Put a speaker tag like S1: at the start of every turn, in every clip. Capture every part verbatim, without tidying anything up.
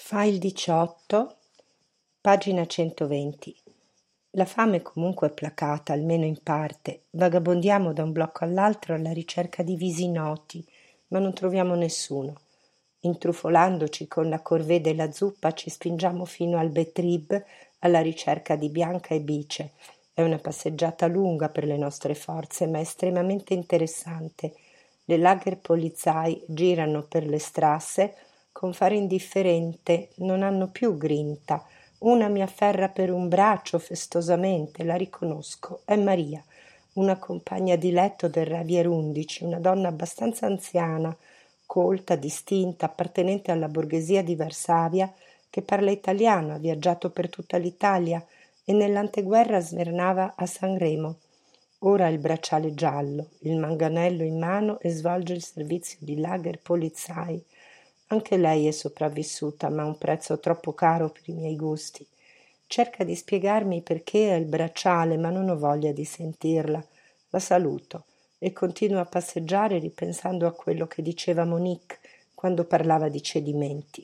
S1: File diciotto, pagina centoventi. La fame comunque è placata, almeno in parte. Vagabondiamo da un blocco all'altro alla ricerca di visi noti, ma non troviamo nessuno. Intrufolandoci con la corvée della zuppa ci spingiamo fino al Betrib alla ricerca di Bianca e Bice. È una passeggiata lunga per le nostre forze, ma estremamente interessante. Le Lagerpolizei girano per le strasse con fare indifferente, non hanno più grinta. Una mi afferra per un braccio festosamente, la riconosco, è Maria, una compagna di letto del Ravier undici, una donna abbastanza anziana, colta, distinta, appartenente alla borghesia di Varsavia, che parla italiano, ha viaggiato per tutta l'Italia e nell'anteguerra svernava a Sanremo. Ora ha il bracciale giallo, il manganello in mano e svolge il servizio di Lagerpolizei. Anche lei è sopravvissuta, ma a un prezzo troppo caro per i miei gusti. Cerca di spiegarmi perché ha il bracciale, ma non ho voglia di sentirla. La saluto e continuo a passeggiare ripensando a quello che diceva Monique quando parlava di cedimenti.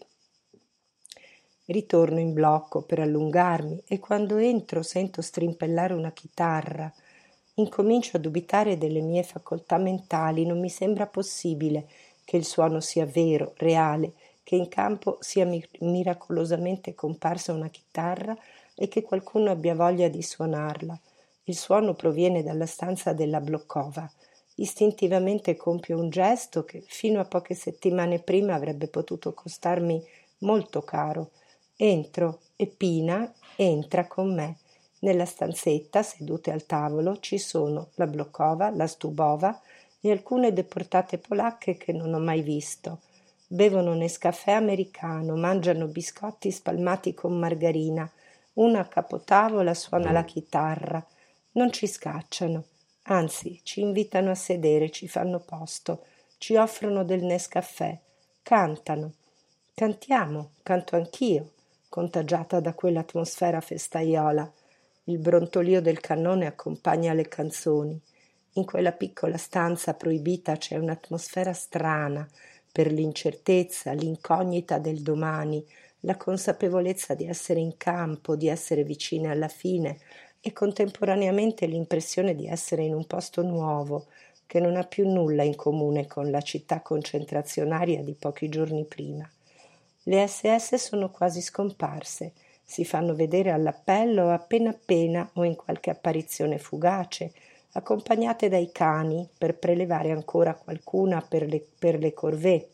S1: Ritorno in blocco per allungarmi e quando entro sento strimpellare una chitarra. Incomincio a dubitare delle mie facoltà mentali, non mi sembra possibile che il suono sia vero, reale, che in campo sia mi- miracolosamente comparsa una chitarra e che qualcuno abbia voglia di suonarla. Il suono proviene dalla stanza della Bloccova. Istintivamente compio un gesto che fino a poche settimane prima avrebbe potuto costarmi molto caro. Entro e Pina entra con me. Nella stanzetta, sedute al tavolo, ci sono la Bloccova, la Stubova e alcune deportate polacche che non ho mai visto. Bevono Nescafè americano, mangiano biscotti spalmati con margarina. Una a capotavola suona la chitarra. Non ci scacciano, anzi ci invitano a sedere, ci fanno posto, ci offrono del Nescafè, cantano. Cantiamo, canto anch'io, contagiata da quell'atmosfera festaiola. Il brontolio del cannone accompagna le canzoni. In quella piccola stanza proibita c'è un'atmosfera strana per l'incertezza, l'incognita del domani, la consapevolezza di essere in campo, di essere vicine alla fine e contemporaneamente l'impressione di essere in un posto nuovo che non ha più nulla in comune con la città concentrazionaria di pochi giorni prima. Le esse esse sono quasi scomparse, si fanno vedere all'appello appena appena o in qualche apparizione fugace, accompagnate dai cani per prelevare ancora qualcuna per le, per le corvée.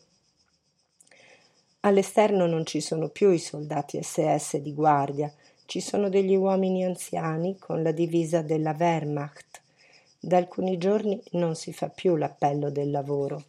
S1: All'esterno non ci sono più i soldati esse esse di guardia, ci sono degli uomini anziani con la divisa della Wehrmacht. Da alcuni giorni non si fa più l'appello del lavoro.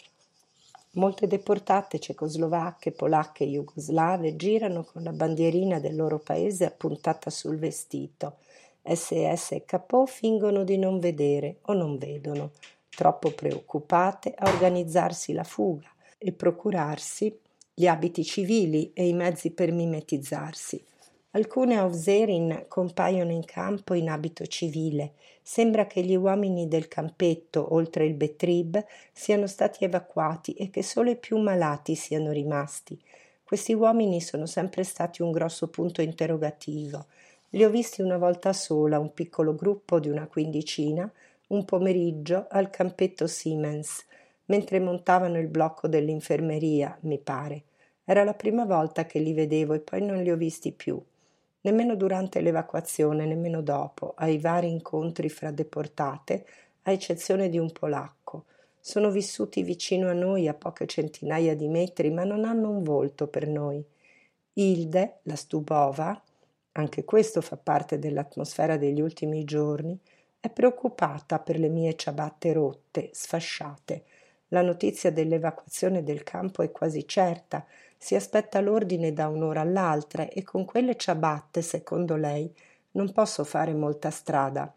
S1: Molte deportate cecoslovacche, polacche e jugoslave girano con la bandierina del loro paese appuntata sul vestito. esse esse e Capò fingono di non vedere o non vedono, troppo preoccupate a organizzarsi la fuga e procurarsi gli abiti civili e i mezzi per mimetizzarsi. Alcune Aufseherin compaiono in campo in abito civile. Sembra che gli uomini del campetto, oltre il Betrib, siano stati evacuati e che solo i più malati siano rimasti. Questi uomini sono sempre stati un grosso punto interrogativo. Li ho visti una volta sola, un piccolo gruppo di una quindicina, un pomeriggio al campetto Siemens, mentre montavano il blocco dell'infermeria, mi pare. Era la prima volta che li vedevo e poi non li ho visti più. Nemmeno durante l'evacuazione, nemmeno dopo, ai vari incontri fra deportate, a eccezione di un polacco. Sono vissuti vicino a noi a poche centinaia di metri, ma non hanno un volto per noi. Hilde, la Stubova, anche questo fa parte dell'atmosfera degli ultimi giorni, è preoccupata per le mie ciabatte rotte, sfasciate. La notizia dell'evacuazione del campo è quasi certa. Si aspetta l'ordine da un'ora all'altra e con quelle ciabatte, secondo lei, non posso fare molta strada.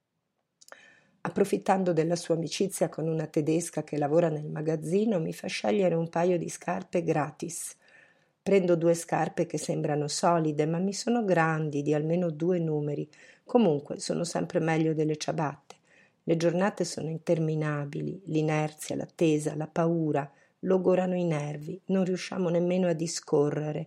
S1: Approfittando della sua amicizia con una tedesca che lavora nel magazzino, mi fa scegliere un paio di scarpe gratis. Prendo due scarpe che sembrano solide, ma mi sono grandi, di almeno due numeri. Comunque sono sempre meglio delle ciabatte. Le giornate sono interminabili, l'inerzia, l'attesa, la paura logorano i nervi, non riusciamo nemmeno a discorrere.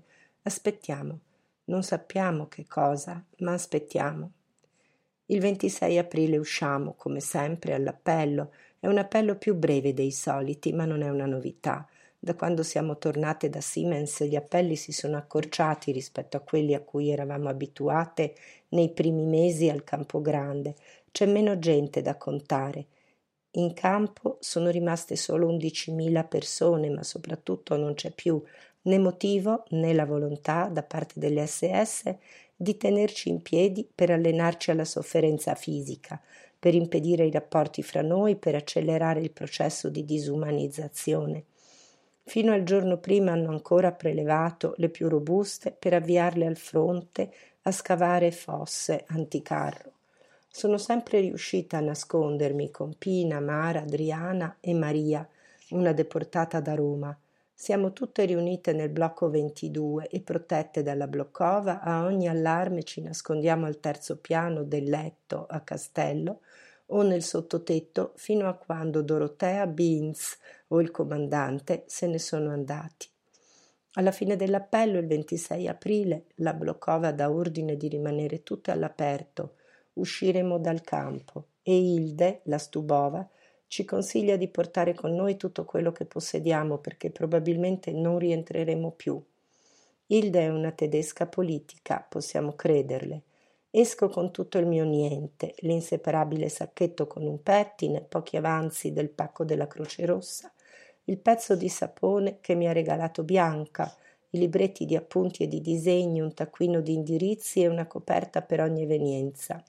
S1: Aspettiamo. Non sappiamo che cosa, ma aspettiamo. Il ventisei aprile usciamo, come sempre, all'appello. È un appello più breve dei soliti, ma non è una novità. Da quando siamo tornate da Siemens gli appelli si sono accorciati rispetto a quelli a cui eravamo abituate nei primi mesi al Campo Grande. C'è meno gente da contare. In campo sono rimaste solo undicimila persone, ma soprattutto non c'è più né motivo né la volontà da parte delle esse esse di tenerci in piedi per allenarci alla sofferenza fisica, per impedire i rapporti fra noi, per accelerare il processo di disumanizzazione. Fino al giorno prima hanno ancora prelevato le più robuste per avviarle al fronte a scavare fosse anticarro. Sono sempre riuscita a nascondermi con Pina, Mara, Adriana e Maria, una deportata da Roma. Siamo tutte riunite nel blocco ventidue e protette dalla bloccova, a ogni allarme ci nascondiamo al terzo piano del letto a Castello o nel sottotetto fino a quando Dorotea, Beans o il comandante se ne sono andati. Alla fine dell'appello, il ventisei aprile, la bloccova dà ordine di rimanere tutte all'aperto. Usciremo dal campo e Hilde, la Stubova, ci consiglia di portare con noi tutto quello che possediamo perché probabilmente non rientreremo più. Hilde è una tedesca politica, possiamo crederle. Esco con tutto il mio niente, l'inseparabile sacchetto con un pettine, pochi avanzi del pacco della Croce Rossa, il pezzo di sapone che mi ha regalato Bianca, i libretti di appunti e di disegni, un taccuino di indirizzi e una coperta per ogni evenienza.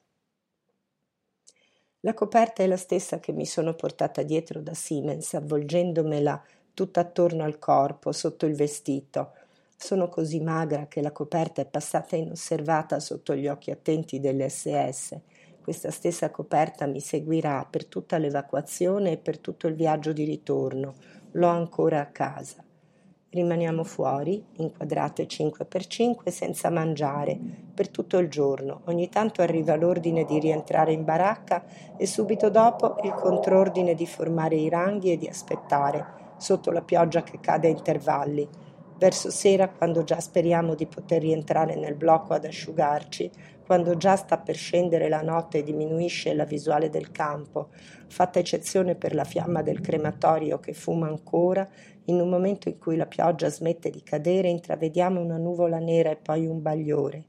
S1: La coperta è la stessa che mi sono portata dietro da Siemens, avvolgendomela tutta attorno al corpo, sotto il vestito. Sono così magra che la coperta è passata inosservata sotto gli occhi attenti delle esse esse. Questa stessa coperta mi seguirà per tutta l'evacuazione e per tutto il viaggio di ritorno. L'ho ancora a casa. Rimaniamo fuori, inquadrate cinque per cinque, senza mangiare, per tutto il giorno. Ogni tanto arriva l'ordine di rientrare in baracca e subito dopo il contrordine di formare i ranghi e di aspettare, sotto la pioggia che cade a intervalli. Verso sera, quando già speriamo di poter rientrare nel blocco ad asciugarci, quando già sta per scendere la notte e diminuisce la visuale del campo, fatta eccezione per la fiamma del crematorio che fuma ancora, in un momento in cui la pioggia smette di cadere, intravediamo una nuvola nera e poi un bagliore.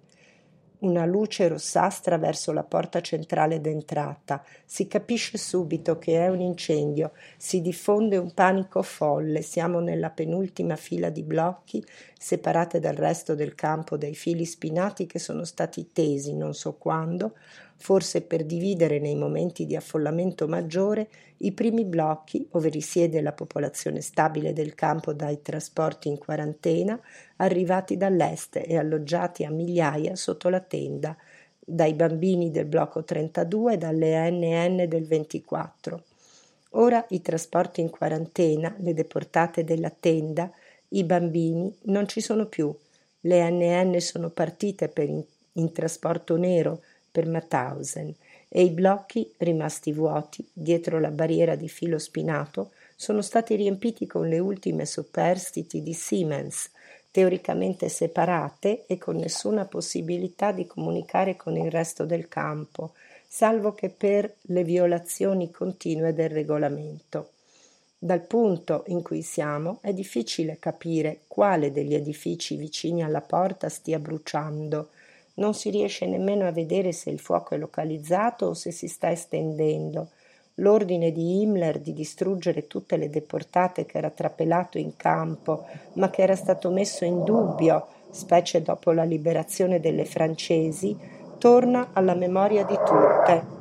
S1: Una luce rossastra verso la porta centrale d'entrata. Si capisce subito che è un incendio. Si diffonde un panico folle. Siamo nella penultima fila di blocchi, separate dal resto del campo dai fili spinati che sono stati tesi, non so quando, forse per dividere nei momenti di affollamento maggiore i primi blocchi, ove risiede la popolazione stabile del campo dai trasporti in quarantena, arrivati dall'est e alloggiati a migliaia sotto la tenda, dai bambini del blocco trentadue e dalle enne enne del ventiquattro. Ora i trasporti in quarantena, le deportate della tenda, i bambini non ci sono più. Le enne enne sono partite per in, in trasporto nero per Mauthausen e i blocchi, rimasti vuoti dietro la barriera di filo spinato, sono stati riempiti con le ultime superstiti di Siemens, teoricamente separate e con nessuna possibilità di comunicare con il resto del campo, salvo che per le violazioni continue del regolamento. Dal punto in cui siamo è difficile capire quale degli edifici vicini alla porta stia bruciando. Non si riesce nemmeno a vedere se il fuoco è localizzato o se si sta estendendo. L'ordine di Himmler di distruggere tutte le deportate che era trapelato in campo, ma che era stato messo in dubbio, specie dopo la liberazione delle francesi, torna alla memoria di tutte,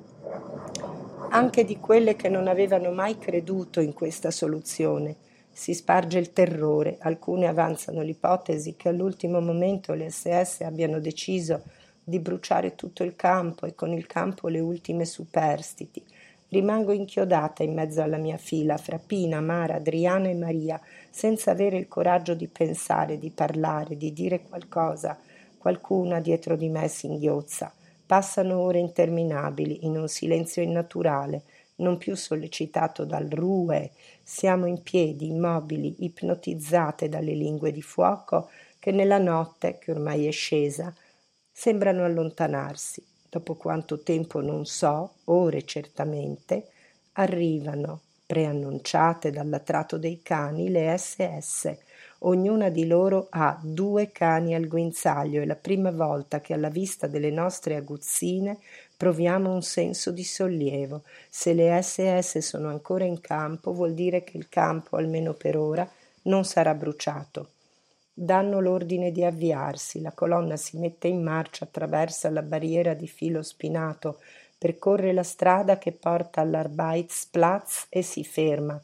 S1: anche di quelle che non avevano mai creduto in questa soluzione. Si sparge il terrore, alcune avanzano l'ipotesi che all'ultimo momento le esse esse abbiano deciso di bruciare tutto il campo e con il campo le ultime superstiti. Rimango inchiodata in mezzo alla mia fila fra Pina, Mara, Adriana e Maria, senza avere il coraggio di pensare, di parlare, di dire qualcosa. Qualcuna dietro di me singhiozza. Passano ore interminabili in un silenzio innaturale, non più sollecitato dal rue. Siamo in piedi, immobili, ipnotizzate dalle lingue di fuoco che nella notte, che ormai è scesa, sembrano allontanarsi. Dopo quanto tempo non so, ore certamente, arrivano, preannunciate dal latrato dei cani, le S S. Ognuna di loro ha due cani al guinzaglio. È la prima volta che alla vista delle nostre aguzzine proviamo un senso di sollievo. Se le S S sono ancora in campo, vuol dire che il campo, almeno per ora, non sarà bruciato. Danno l'ordine di avviarsi, la colonna si mette in marcia, attraversa la barriera di filo spinato, percorre la strada che porta all'Arbeitsplatz e si ferma.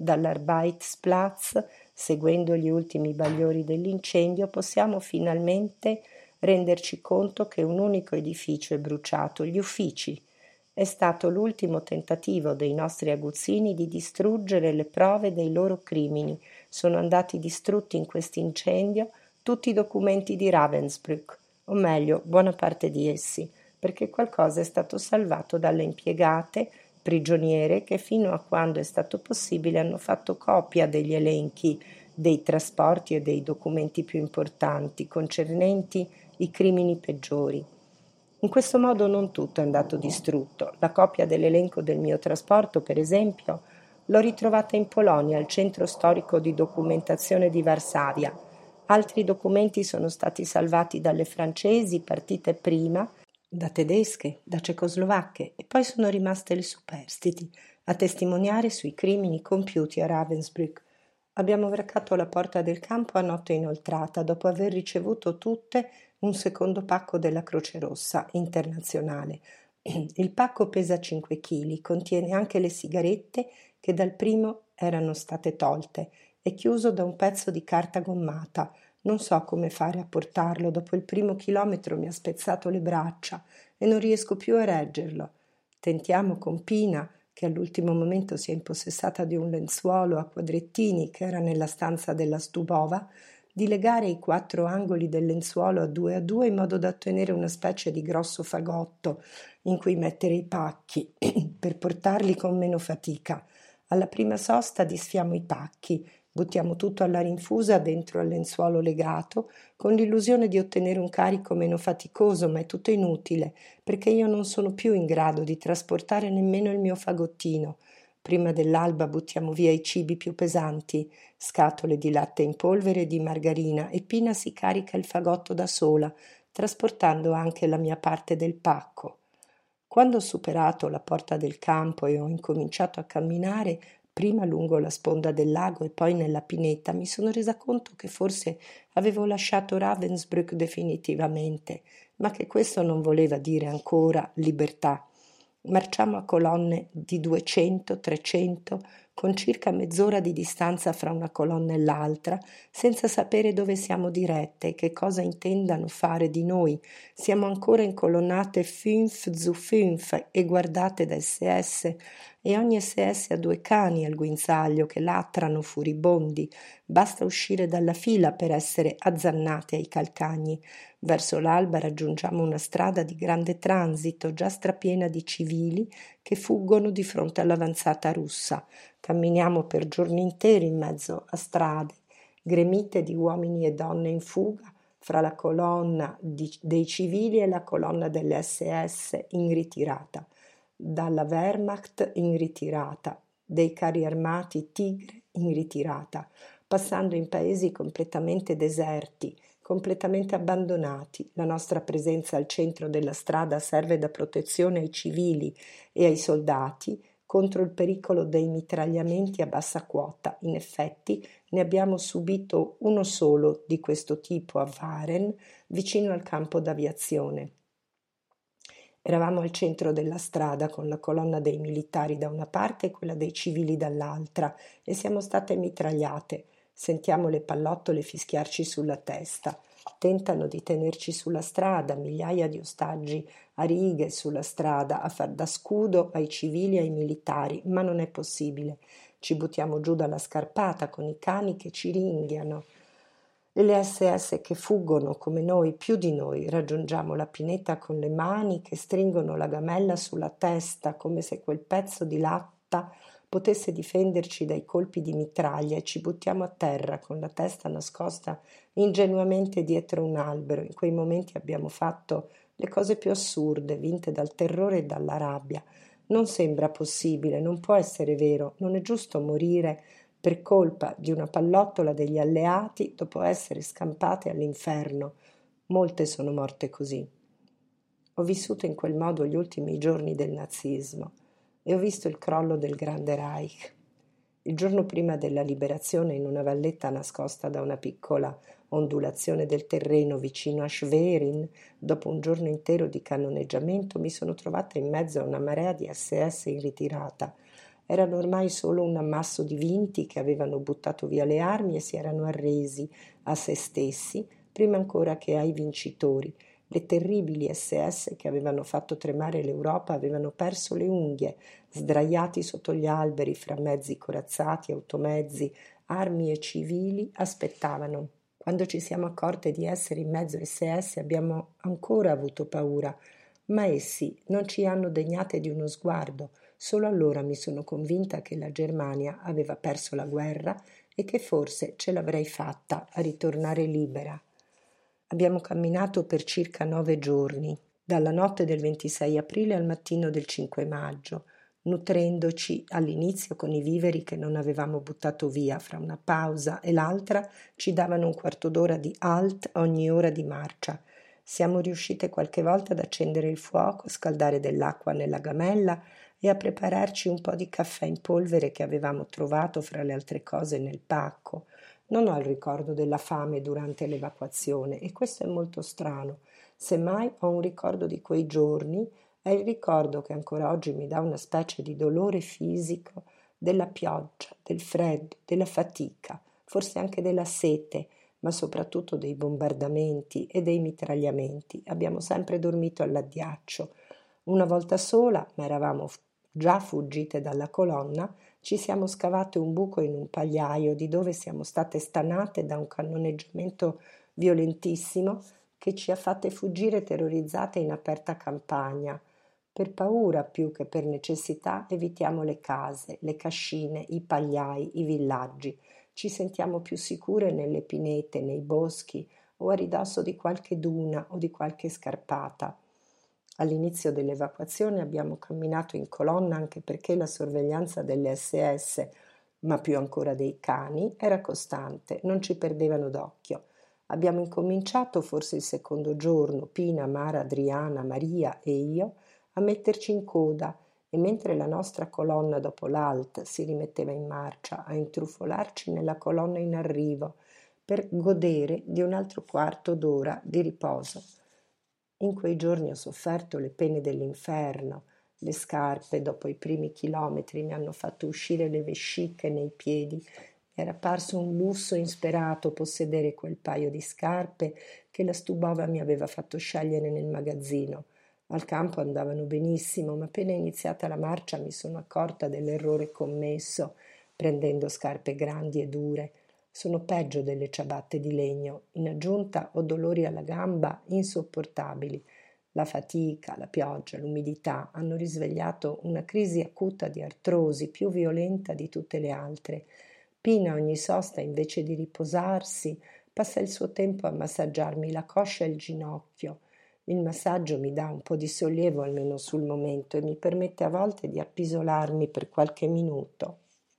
S1: Dall'Arbeitsplatz, seguendo gli ultimi bagliori dell'incendio, possiamo finalmente renderci conto che un unico edificio è bruciato, gli uffici. È stato l'ultimo tentativo dei nostri aguzzini di distruggere le prove dei loro crimini. Sono andati distrutti in quest'incendio tutti i documenti di Ravensbrück, o meglio, buona parte di essi, perché qualcosa è stato salvato dalle impiegate prigioniere che fino a quando è stato possibile hanno fatto copia degli elenchi dei trasporti e dei documenti più importanti concernenti i crimini peggiori. In questo modo non tutto è andato distrutto. La copia dell'elenco del mio trasporto, per esempio, l'ho ritrovata in Polonia, al centro storico di documentazione di Varsavia. Altri documenti sono stati salvati dalle francesi, partite prima, da tedesche, da cecoslovacche, e poi sono rimaste le superstiti a testimoniare sui crimini compiuti a Ravensbrück. Abbiamo varcato la porta del campo a notte inoltrata, dopo aver ricevuto tutte un secondo pacco della Croce Rossa internazionale. Il pacco pesa cinque chili, contiene anche le sigarette che dal primo erano state tolte, è chiuso da un pezzo di carta gommata. Non so come fare a portarlo, dopo il primo chilometro mi ha spezzato le braccia e non riesco più a reggerlo. Tentiamo con Pina, che all'ultimo momento si è impossessata di un lenzuolo a quadrettini che era nella stanza della Stubova, di legare i quattro angoli del lenzuolo a due a due in modo da ottenere una specie di grosso fagotto in cui mettere i pacchi per portarli con meno fatica. Alla prima sosta disfiamo i pacchi, buttiamo tutto alla rinfusa dentro al lenzuolo legato, con l'illusione di ottenere un carico meno faticoso, ma è tutto inutile, perché io non sono più in grado di trasportare nemmeno il mio fagottino. Prima dell'alba buttiamo via i cibi più pesanti, scatole di latte in polvere e di margarina, e Pina si carica il fagotto da sola, trasportando anche la mia parte del pacco. Quando ho superato la porta del campo e ho incominciato a camminare, prima lungo la sponda del lago e poi nella pineta, mi sono resa conto che forse avevo lasciato Ravensbrück definitivamente, ma che questo non voleva dire ancora libertà. Marciamo a colonne di duecento trecento, con circa mezz'ora di distanza fra una colonna e l'altra, senza sapere dove siamo dirette e che cosa intendano fare di noi. Siamo ancora in colonnate fünf zu fünf e guardate da S S, e ogni S S ha due cani al guinzaglio che latrano furibondi. Basta uscire dalla fila per essere azzannate ai calcagni. Verso l'alba raggiungiamo una strada di grande transito, già strapiena di civili che fuggono di fronte all'avanzata russa. Camminiamo per giorni interi in mezzo a strade gremite di uomini e donne in fuga, fra la colonna di, dei civili e la colonna delle S S in ritirata, dalla Wehrmacht in ritirata, dei carri armati Tigre in ritirata, passando in paesi completamente deserti, completamente abbandonati. La nostra presenza al centro della strada serve da protezione ai civili e ai soldati contro il pericolo dei mitragliamenti a bassa quota. In effetti ne abbiamo subito uno solo di questo tipo a Waren, vicino al campo d'aviazione. Eravamo al centro della strada con la colonna dei militari da una parte e quella dei civili dall'altra e siamo state mitragliate. Sentiamo le pallottole fischiarci sulla testa. Tentano di tenerci sulla strada, migliaia di ostaggi a righe sulla strada, a far da scudo ai civili e ai militari, ma non è possibile. Ci buttiamo giù dalla scarpata con i cani che ci ringhiano e le S S che fuggono come noi, più di noi. Raggiungiamo la pineta con le mani che stringono la gamella sulla testa, come se quel pezzo di latta potesse difenderci dai colpi di mitraglia e ci buttiamo a terra con la testa nascosta ingenuamente dietro un albero. In quei momenti abbiamo fatto le cose più assurde, vinte dal terrore e dalla rabbia. Non sembra possibile, non può essere vero, non è giusto morire per colpa di una pallottola degli alleati dopo essere scampate all'inferno. Molte sono morte così. Ho vissuto in quel modo gli ultimi giorni del nazismo e ho visto il crollo del Grande Reich. Il giorno prima della liberazione, in una valletta nascosta da una piccola ondulazione del terreno vicino a Schwerin, dopo un giorno intero di cannoneggiamento, mi sono trovata in mezzo a una marea di esse esse in ritirata. Erano ormai solo un ammasso di vinti che avevano buttato via le armi e si erano arresi a se stessi prima ancora che ai vincitori. Le terribili esse esse che avevano fatto tremare l'Europa avevano perso le unghie, sdraiati sotto gli alberi fra mezzi corazzati, automezzi, armi e civili, aspettavano. Quando ci siamo accorte di essere in mezzo a esse esse abbiamo ancora avuto paura, ma essi non ci hanno degnate di uno sguardo. Solo allora mi sono convinta che la Germania aveva perso la guerra e che forse ce l'avrei fatta a ritornare libera. Abbiamo camminato per circa nove giorni, dalla notte del ventisei aprile al mattino del cinque maggio, nutrendoci all'inizio con i viveri che non avevamo buttato via. Fra una pausa e l'altra ci davano un quarto d'ora di halt ogni ora di marcia. Siamo riuscite qualche volta ad accendere il fuoco, a scaldare dell'acqua nella gamella e a prepararci un po' di caffè in polvere che avevamo trovato fra le altre cose nel pacco. Non ho il ricordo della fame durante l'evacuazione e questo è molto strano. Semmai ho un ricordo di quei giorni, è il ricordo che ancora oggi mi dà una specie di dolore fisico della pioggia, del freddo, della fatica, forse anche della sete, ma soprattutto dei bombardamenti e dei mitragliamenti. Abbiamo sempre dormito all'addiaccio. Una volta sola, ma eravamo già fuggite dalla colonna, ci siamo scavate un buco in un pagliaio di dove siamo state stanate da un cannoneggiamento violentissimo che ci ha fatte fuggire terrorizzate in aperta campagna. Per paura più che per necessità evitiamo le case, le cascine, i pagliai, i villaggi. Ci sentiamo più sicure nelle pinete, nei boschi o a ridosso di qualche duna o di qualche scarpata. All'inizio dell'evacuazione abbiamo camminato in colonna anche perché la sorveglianza delle esse esse, ma più ancora dei cani, era costante, non ci perdevano d'occhio. Abbiamo incominciato, forse il secondo giorno, Pina, Mara, Adriana, Maria e io, a metterci in coda e mentre la nostra colonna dopo l'alt si rimetteva in marcia, a intrufolarci nella colonna in arrivo per godere di un altro quarto d'ora di riposo. In quei giorni ho sofferto le pene dell'inferno. Le scarpe, dopo i primi chilometri, mi hanno fatto uscire le vesciche nei piedi. Mi era parso un lusso insperato possedere quel paio di scarpe che la Stubova mi aveva fatto scegliere nel magazzino. Al campo andavano benissimo, ma appena iniziata la marcia mi sono accorta dell'errore commesso, prendendo scarpe grandi e dure. Sono peggio delle ciabatte di legno. In aggiunta ho dolori alla gamba insopportabili. La fatica, la pioggia, l'umidità hanno risvegliato una crisi acuta di artrosi più violenta di tutte le altre. Pina ogni sosta, invece di riposarsi, passa il suo tempo a massaggiarmi la coscia e il ginocchio. Il massaggio mi dà un po' di sollievo almeno sul momento e mi permette a volte di appisolarmi per qualche minuto.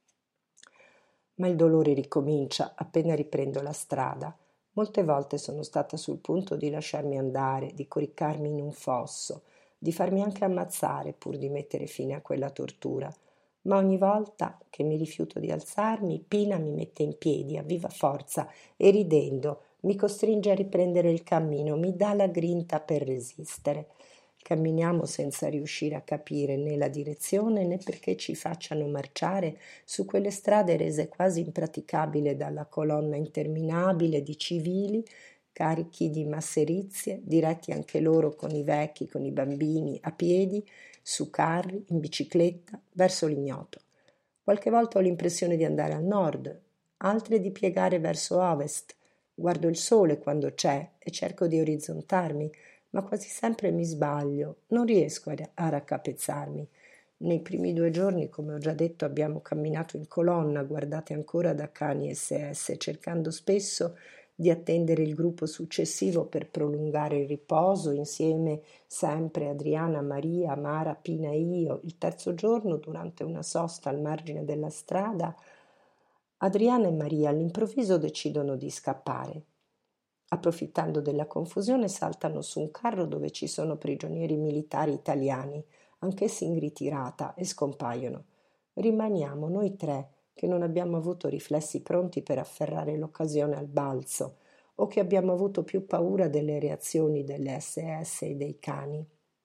S1: Ma il dolore ricomincia appena riprendo la strada. Molte volte sono stata sul punto di lasciarmi andare, di coricarmi in un fosso, di farmi anche ammazzare pur di mettere fine a quella tortura. Ma ogni volta che mi rifiuto di alzarmi, Pina mi mette in piedi a viva forza e ridendo mi costringe a riprendere il cammino, mi dà la grinta per resistere. Camminiamo senza riuscire a capire né la direzione né perché ci facciano marciare su quelle strade rese quasi impraticabili dalla colonna interminabile di civili carichi di masserizie, diretti anche loro con i vecchi, con i bambini, a piedi, su carri, in bicicletta, verso l'ignoto. Qualche volta ho l'impressione di andare al nord, altre di piegare verso ovest. Guardo il sole quando c'è e cerco di orizzontarmi, ma quasi sempre mi sbaglio, non riesco a raccapezzarmi. Nei primi due giorni, come ho già detto, abbiamo camminato in colonna, guardate ancora da cani S S, cercando spesso di attendere il gruppo successivo per prolungare il riposo, insieme sempre Adriana, Maria, Mara, Pina e io. Il terzo giorno, durante una sosta al margine della strada, Adriana e Maria all'improvviso decidono di scappare. Approfittando della confusione, saltano su un carro dove ci sono prigionieri militari italiani, anch'essi in ritirata, e scompaiono. Rimaniamo noi tre, che non abbiamo avuto riflessi pronti per afferrare l'occasione al balzo, o che abbiamo avuto più paura delle reazioni delle S S e dei cani.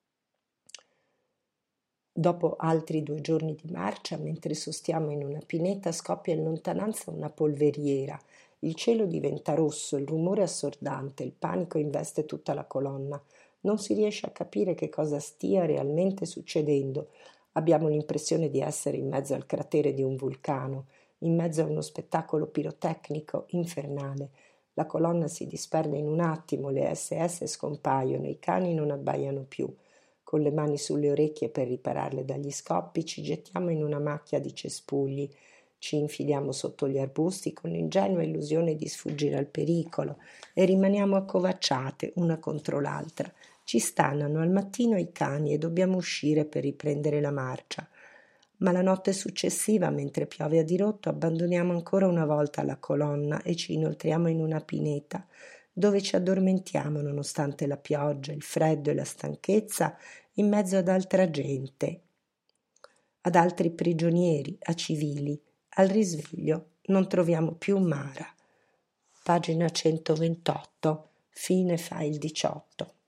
S1: Dopo altri due giorni di marcia, mentre sostiamo in una pineta, scoppia in lontananza una polveriera. Il cielo diventa rosso, il rumore assordante, il panico investe tutta la colonna. Non si riesce a capire che cosa stia realmente succedendo. Abbiamo l'impressione di essere in mezzo al cratere di un vulcano, in mezzo a uno spettacolo pirotecnico infernale. La colonna si disperde in un attimo, le S S scompaiono, i cani non abbaiano più. Con le mani sulle orecchie per ripararle dagli scoppi, ci gettiamo in una macchia di cespugli, ci infiliamo sotto gli arbusti con l'ingenua illusione di sfuggire al pericolo e rimaniamo accovacciate una contro l'altra. Ci stannano al mattino i cani e dobbiamo uscire per riprendere la marcia. Ma la notte successiva, mentre piove a dirotto, abbandoniamo ancora una volta la colonna e ci inoltriamo in una pineta, dove ci addormentiamo nonostante la pioggia, il freddo e la stanchezza, in mezzo ad altra gente, ad altri prigionieri, a civili. Al risveglio non troviamo più Mara. Pagina centoventotto, fine file diciotto.